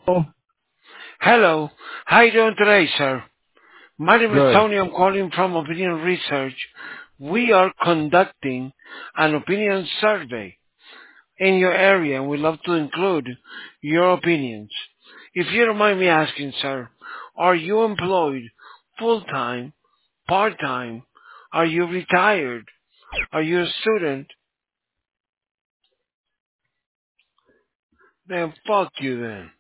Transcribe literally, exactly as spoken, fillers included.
Oh, Hello. How you doing today, sir? My name is good. Tony. I'm calling from Opinion Research. We are conducting an opinion survey in your area, and we love to include your opinions. If you don't mind me asking, sir, are you employed full-time, part-time? Are you retired? Are you a student? Then fuck you then.